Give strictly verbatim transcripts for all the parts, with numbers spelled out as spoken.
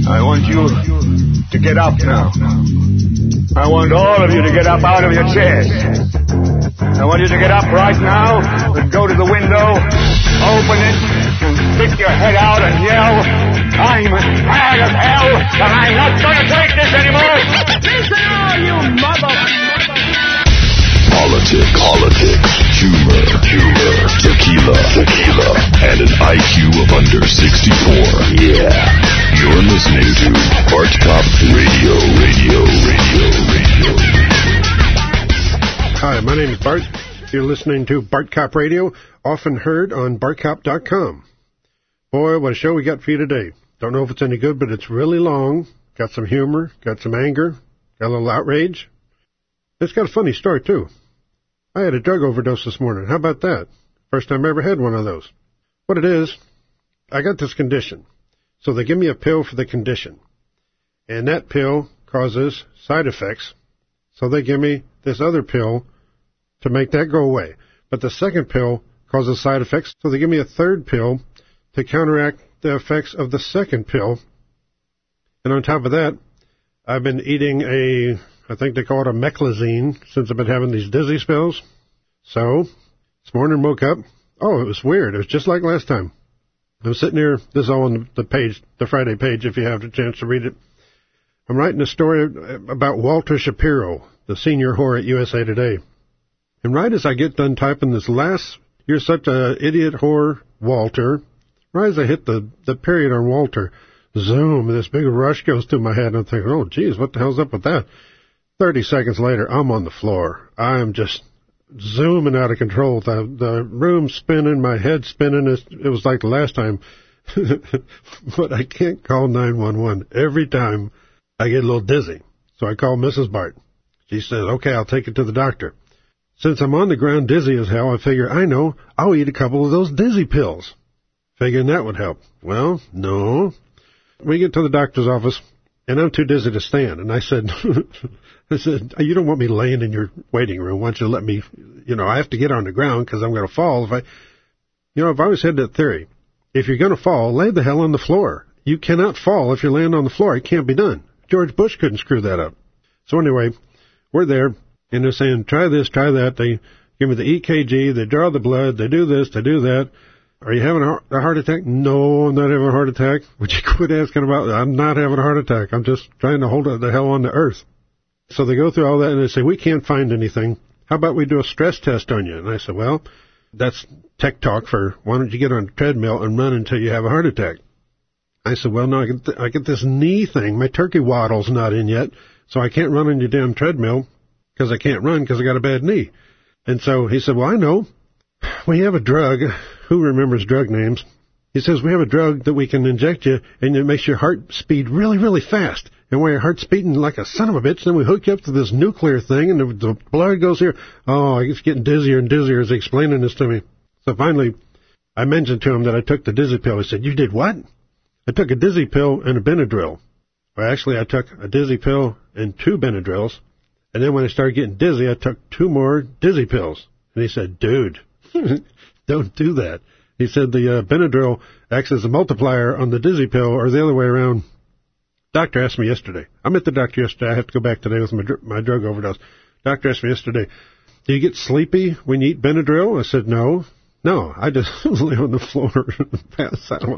I want you to get up now. I want all of you to get up out of your chairs. I want you to get up right now and go to the window, open it, and stick your head out and yell, I'm mad as hell, and I'm not going to take this anymore. Listen, all you mother... Politics, politics, humor, humor, tequila, tequila, and an I Q of under sixty-four. Yeah. You're listening to Bart Cop Radio, Radio, Radio, Radio. Hi, my name is Bart. You're listening to Bart Cop Radio, often heard on bart cop dot com. Boy, what a show we got for you today. Don't know if it's any good, but it's really long. Got some humor, got some anger, got a little outrage. It's got a funny story, too. I had a drug overdose this morning. How about that? First time I ever had one of those. What it is, I got this condition. So they give me a pill for the condition. And that pill causes side effects. So they give me this other pill to make that go away. But the second pill causes side effects. So they give me a third pill to counteract the effects of the second pill. And on top of that, I've been eating a... I think they call it a meclizine since I've been having these dizzy spells. So, this morning woke up. Oh, it was weird. It was just like last time. I'm sitting here. This is all on the page, the Friday page, if you have the chance to read it. I'm writing a story about Walter Shapiro, the senior whore at U S A Today. And right as I get done typing this last, you're such an idiot whore, Walter, right as I hit the, the period on Walter, zoom, this big rush goes through my head, and I'm thinking, oh, geez, what the hell's up with that? Thirty seconds later, I'm on the floor. I'm just zooming out of control. The the room spinning, my head spinning. It was like the last time. But I can't call nine one one. Every time I get a little dizzy. So I call Missus Bart. She says, okay, I'll take it to the doctor. Since I'm on the ground dizzy as hell, I figure, I know, I'll eat a couple of those dizzy pills. Figuring that would help. Well, no. We get to the doctor's office, and I'm too dizzy to stand. And I said... I said, you don't want me laying in your waiting room. Why don't you let me, you know, I have to get on the ground because I'm going to fall. If I, you know, I've always had that theory. If you're going to fall, lay the hell on the floor. You cannot fall if you're laying on the floor. It can't be done. George Bush couldn't screw that up. So anyway, we're there, and they're saying, try this, try that. They give me the E K G. They draw the blood. They do this. They do that. Are you having a heart attack? No, I'm not having a heart attack. Would you quit asking about it? I'm not having a heart attack. I'm just trying to hold the hell on to earth. So they go through all that, and they say, we can't find anything. How about we do a stress test on you? And I said, well, that's tech talk for why don't you get on a treadmill and run until you have a heart attack? I said, well, no, I get, th- I get this knee thing. My turkey waddle's not in yet, so I can't run on your damn treadmill because I can't run because I got a bad knee. And so he said, well, I know. We have a drug. Who remembers drug names? He says, we have a drug that we can inject you, and it makes your heart speed really, really fast. And when your heart's beating like a son of a bitch, then we hook you up to this nuclear thing, and the, the blood goes here. Oh, it's getting dizzier and dizzier as he's explaining this to me. So finally, I mentioned to him that I took the dizzy pill. He said, you did what? I took a dizzy pill and a Benadryl. Well, actually, I took a dizzy pill and two Benadryls. And then when I started getting dizzy, I took two more dizzy pills. And he said, dude, don't do that. He said the uh, Benadryl acts as a multiplier on the dizzy pill, or the other way around. Doctor asked me yesterday. I met the doctor yesterday. I have to go back today with my, my drug overdose. Doctor asked me yesterday, do you get sleepy when you eat Benadryl? I said, no. No, I just lay on the floor and pass out.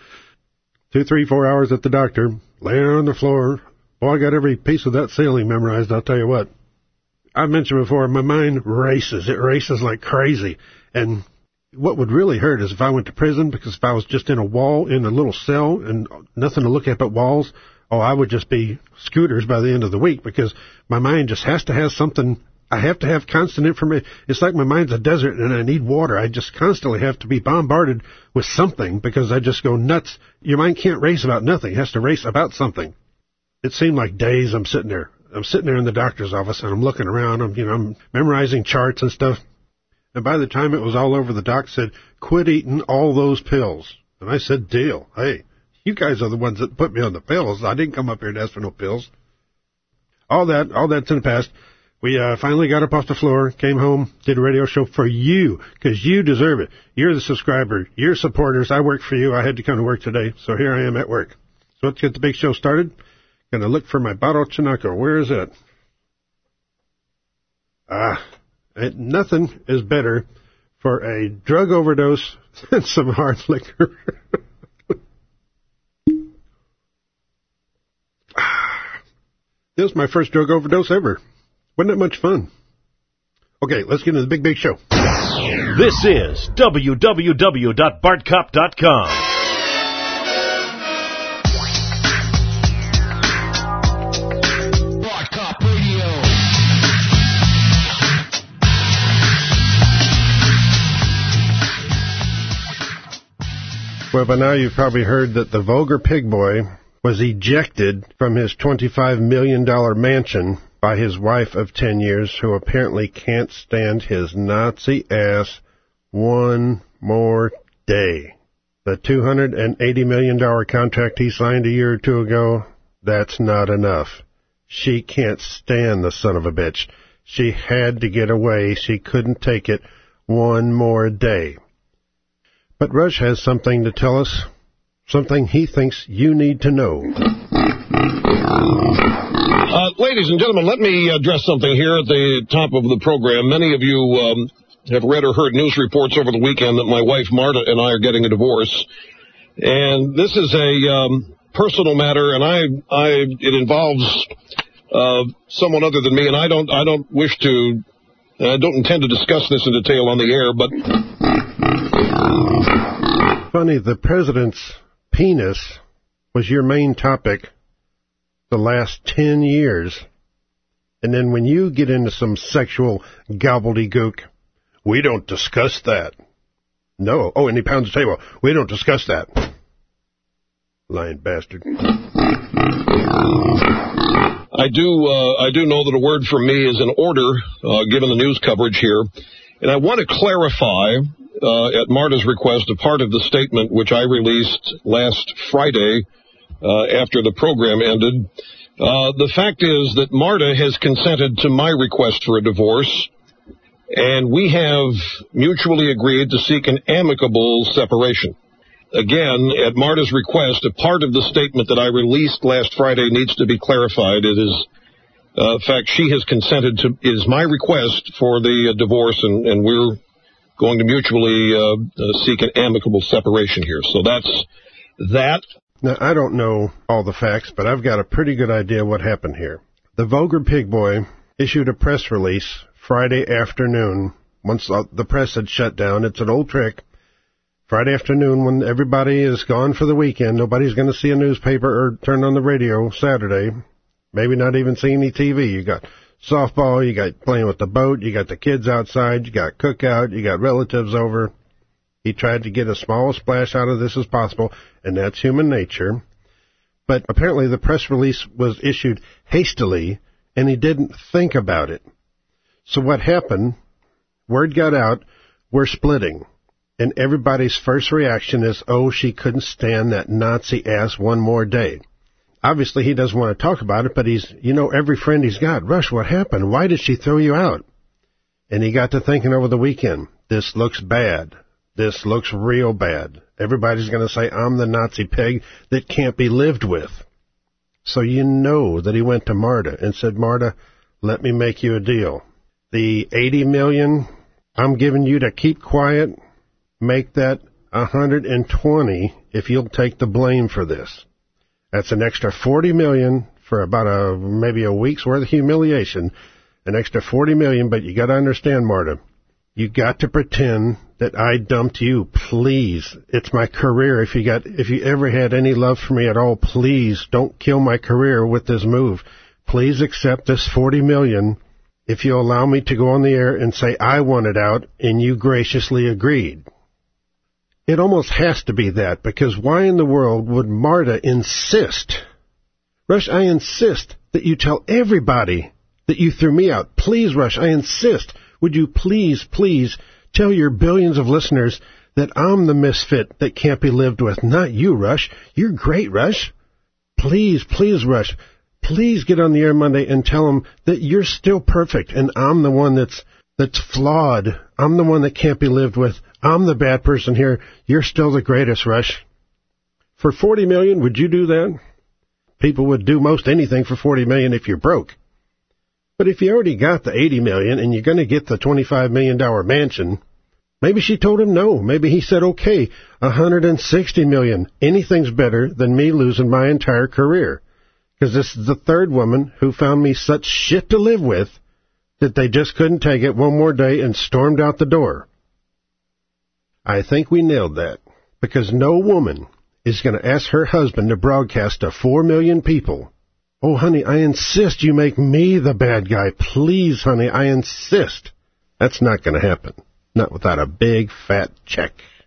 Two, three, four hours at the doctor, laying on the floor. Boy, I got every piece of that ceiling memorized, I'll tell you what. I mentioned before, my mind races. It races like crazy. And what would really hurt is if I went to prison, because if I was just in a wall, in a little cell, and nothing to look at but walls, oh, I would just be scooters by the end of the week, because my mind just has to have something. I have to have constant information. It's like my mind's a desert and I need water. I just constantly have to be bombarded with something because I just go nuts. Your mind can't race about nothing. It has to race about something. It seemed like days I'm sitting there. I'm sitting there in the doctor's office and I'm looking around. I'm, you know, I'm memorizing charts and stuff. And by the time it was all over, the doc said, quit eating all those pills. And I said, deal. Hey, you guys are the ones that put me on the pills. I didn't come up here and ask for no pills. All that, all that's in the past. We uh, finally got up off the floor, came home, did a radio show for you, because you deserve it. You're the subscriber. You're supporters. I work for you. I had to come to work today, so here I am at work. So let's get the big show started. Gonna look for my bottle Chinook. Where is it? Ah, it, nothing is better for a drug overdose than some hard liquor. This was my first drug overdose ever. Wasn't it much fun? Okay, let's get into the big, big show. This is w w w dot bart cop dot com. Bart Cop Radio. Well, by now you've probably heard that the vulgar pig boy was ejected from his twenty-five million dollars mansion by his wife of ten years, who apparently can't stand his Nazi ass one more day. The two hundred eighty million dollars contract he signed a year or two ago, that's not enough. She can't stand the son of a bitch. She had to get away. She couldn't take it one more day. But Rush has something to tell us. Something he thinks you need to know. Uh, ladies and gentlemen, let me address something here at the top of the program. Many of you um, have read or heard news reports over the weekend that my wife Marta and I are getting a divorce. And this is a um, personal matter, and I, I it involves uh, someone other than me, and I don't, I don't wish to, I don't intend to discuss this in detail on the air, but... Funny, the president's penis was your main topic the last ten years. And then when you get into some sexual gobbledygook, we don't discuss that. No. Oh, and he pounds the table. We don't discuss that. Lying bastard. I do, uh, I do know that a word from me is in order, uh, given the news coverage here. And I want to clarify, uh, at Marta's request, a part of the statement which I released last Friday, uh, after the program ended. Uh, the fact is that Marta has consented to my request for a divorce, and we have mutually agreed to seek an amicable separation. Again, at Marta's request, a part of the statement that I released last Friday needs to be clarified. It is, uh, in fact, she has consented to, it is my request for the uh, divorce, and, and we're going to mutually uh, uh, seek an amicable separation here. So that's that. Now, I don't know all the facts, but I've got a pretty good idea what happened here. The vulgar pig boy issued a press release Friday afternoon, once the press had shut down. It's an old trick. Friday afternoon, when everybody is gone for the weekend, nobody's going to see a newspaper or turn on the radio Saturday, maybe not even see any T V. You got softball, you got playing with the boat, you got the kids outside, you got cookout, you got relatives over. He tried to get as small a splash out of this as possible, and that's human nature. But apparently the press release was issued hastily, and he didn't think about it. So what happened, word got out, we're splitting. And everybody's first reaction is, oh, she couldn't stand that Nazi ass one more day. Obviously, he doesn't want to talk about it, but he's, you know, every friend he's got, Rush, what happened? Why did she throw you out? And he got to thinking over the weekend, this looks bad. This looks real bad. Everybody's going to say, I'm the Nazi pig that can't be lived with. So you know that he went to Marta and said, Marta, let me make you a deal. The eighty million dollars I'm giving you to keep quiet, make that one hundred twenty if you'll take the blame for this. That's an extra forty million dollars for about a maybe a week's worth of humiliation. An extra forty million dollars, but you got to understand, Marta, you got to pretend that I dumped you, please. It's my career. If you got, if you ever had any love for me at all, please don't kill my career with this move. Please accept this forty million dollars if you allow me to go on the air and say I want it out and you graciously agreed. It almost has to be that, because why in the world would Marta insist? Rush, I insist that you tell everybody that you threw me out. Please, Rush, I insist. Would you please, please tell your billions of listeners that I'm the misfit that can't be lived with, not you, Rush. You're great, Rush. Please, please, Rush. Please get on the air Monday and tell them that you're still perfect and I'm the one that's that's flawed. I'm the one that can't be lived with. I'm the bad person here. You're still the greatest, Rush. For forty million dollars, would you do that? people would do most anything for forty million dollars if you're broke. But if you already got the eighty million dollars and you're going to get the twenty-five million dollars mansion, maybe she told him no. Maybe he said, okay, one hundred sixty million dollars. Anything's better than me losing my entire career. Because this is the third woman who found me such shit to live with that they just couldn't take it one more day and stormed out the door. I think we nailed that, because no woman is going to ask her husband to broadcast to four million people. Oh, honey, I insist you make me the bad guy. Please, honey, I insist. That's not going to happen. Not without a big, fat check.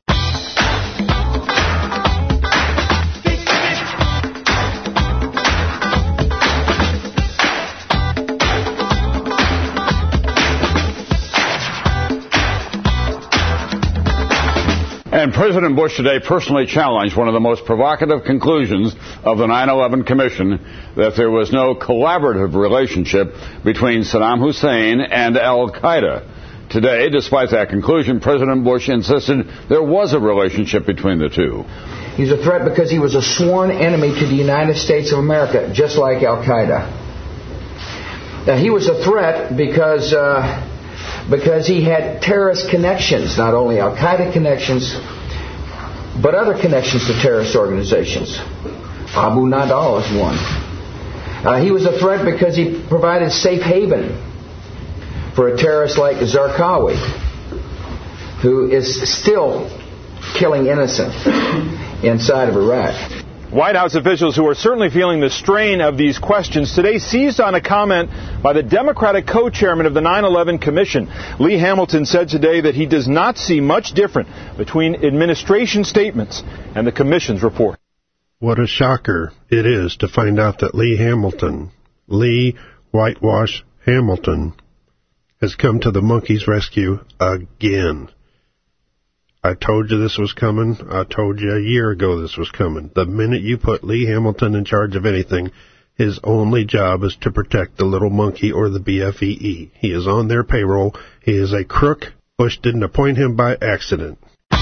And President Bush today personally challenged one of the most provocative conclusions of the nine eleven Commission, that there was no collaborative relationship between Saddam Hussein and al-Qaeda. Today, despite that conclusion, President Bush insisted there was a relationship between the two. He's a threat because he was a sworn enemy to the United States of America, just like al-Qaeda. Now, he was a threat because... Uh, because he had terrorist connections, not only al-Qaeda connections, but other connections to terrorist organizations. Abu Nidal is one. Uh, he was a threat because he provided safe haven for a terrorist like Zarqawi, who is still killing innocent inside of Iraq. White House officials who are certainly feeling the strain of these questions today seized on a comment by the Democratic co-chairman of the nine eleven Commission. Lee Hamilton said today that he does not see much different between administration statements and the Commission's report. What a shocker it is to find out that Lee Hamilton, Lee Whitewash Hamilton, has come to the monkey's rescue again. I told you this was coming. I told you a year ago this was coming. The minute you put Lee Hamilton in charge of anything, his only job is to protect the little monkey or the B F E E. He is on their payroll. He is a crook. Bush didn't appoint him by accident.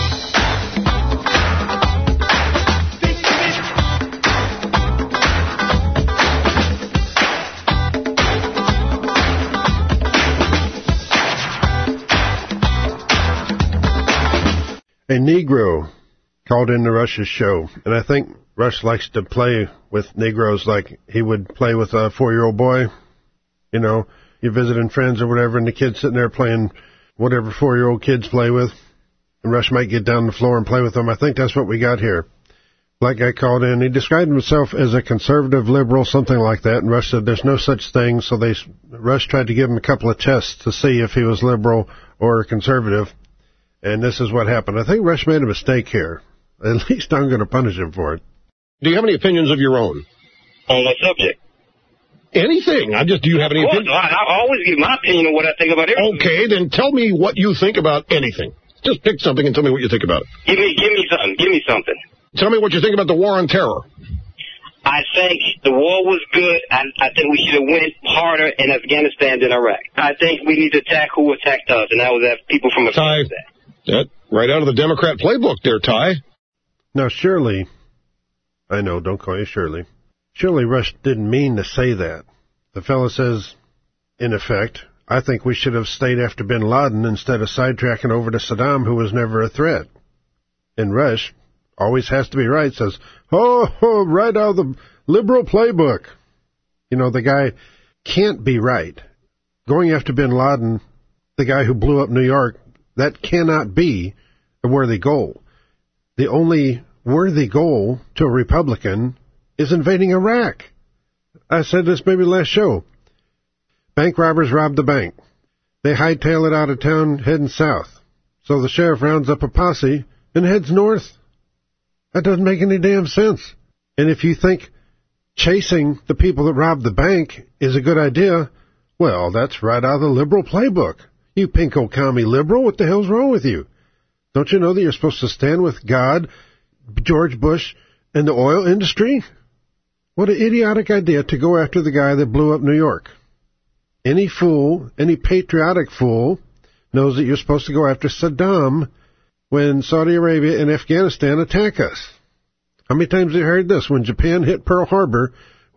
A Negro called into Rush's show, and I think Rush likes to play with Negroes like he would play with a four-year-old boy. You know, you're visiting friends or whatever, and the kid's sitting there playing whatever four-year-old kids play with, and Rush might get down on the floor and play with them. I think that's what we got here. Black guy called in. He described himself as a conservative liberal, something like that, and Rush said there's no such thing, so they Rush tried to give him a couple of tests to see if he was liberal or conservative. And this is what happened. I think Rush made a mistake here. At least I'm going to punish him for it. Do you have any opinions of your own? On what subject? Anything. I just, do you have any opinions? I, I always give my opinion on what I think about everything. Okay, then tell me what you think about anything. Just pick something and tell me what you think about it. Give me, give me something. Give me something. Tell me what you think about the war on terror. I think the war was good. I, I think we should have went harder in Afghanistan than Iraq. I think we need to attack who attacked us, and that was that people from Afghanistan. That right out of the Democrat playbook there, Ty. Now, surely, I know, don't call you Shirley. Surely Rush didn't mean to say that. The fellow says, in effect, I think we should have stayed after bin Laden instead of sidetracking over to Saddam, who was never a threat. And Rush always has to be right, says, oh, oh, right out of the liberal playbook. You know, the guy can't be right. Going after bin Laden, the guy who blew up New York, that cannot be a worthy goal. The only worthy goal to a Republican is invading Iraq. I said this maybe last show. Bank robbers robbed the bank. They hightail it out of town heading south. So the sheriff rounds up a posse and heads north. That doesn't make any damn sense. And if you think chasing the people that robbed the bank is a good idea, well, that's right out of the liberal playbook. You pinko commie liberal, what the hell's wrong with you? Don't you know that you're supposed to stand with God, George Bush, and the oil industry? What an idiotic idea to go after the guy that blew up New York. Any fool, any patriotic fool, knows that you're supposed to go after Saddam when Saudi Arabia and Afghanistan attack us. How many times have you heard this? When Japan hit Pearl Harbor,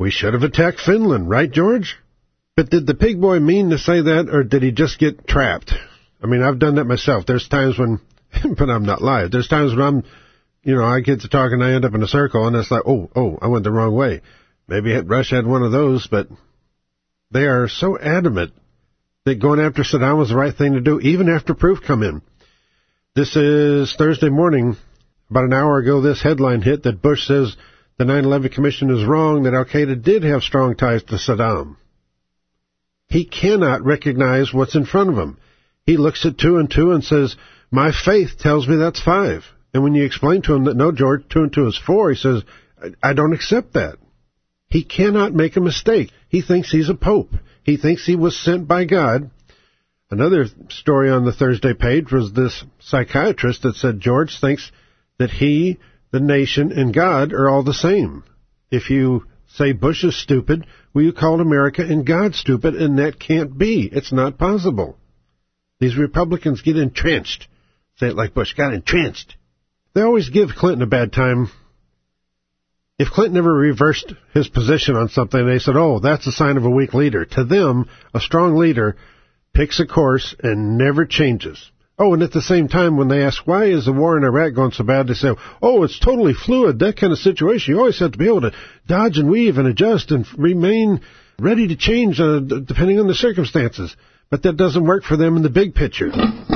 We should have attacked Finland, right, George? But did the pig boy mean to say that, or did he just get trapped? I mean, I've done that myself. There's times when, but I'm not live. There's times when I'm, you know, I get to talk and I end up in a circle, and it's like, oh, oh, I went the wrong way. Maybe Russia had one of those, but they are so adamant that going after Saddam was the right thing to do, even after proof come in. This is Thursday morning. About an hour ago, this headline hit that Bush says the nine eleven Commission is wrong, that Al-Qaeda did have strong ties to Saddam. He cannot recognize what's in front of him. He looks at two and two and says, my faith tells me that's five. And when you explain to him that, no, George, two and two is four, he says, I don't accept that. He cannot make a mistake. He thinks he's a pope. He thinks he was sent by God. Another story on the Thursday page was this psychiatrist that said George thinks that he, the nation, and God are all the same. If you say Bush is stupid, well, you called America and God stupid, and that can't be. It's not possible. These Republicans get entrenched. Say it like Bush, got entrenched. They always give Clinton a bad time. If Clinton ever reversed his position on something, they said, oh, that's a sign of a weak leader. To them, a strong leader picks a course and never changes. Oh, and at the same time, when they ask, why is the war in Iraq going so bad, they say, oh, it's totally fluid, that kind of situation. You always have to be able to dodge and weave and adjust and remain ready to change uh, depending on the circumstances. But that doesn't work for them in the big picture.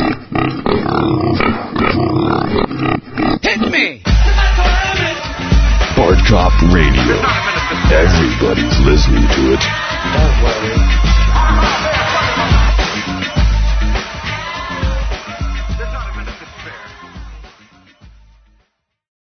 Hit me! Bart Cop Radio. Everybody's listening to it. Don't worry.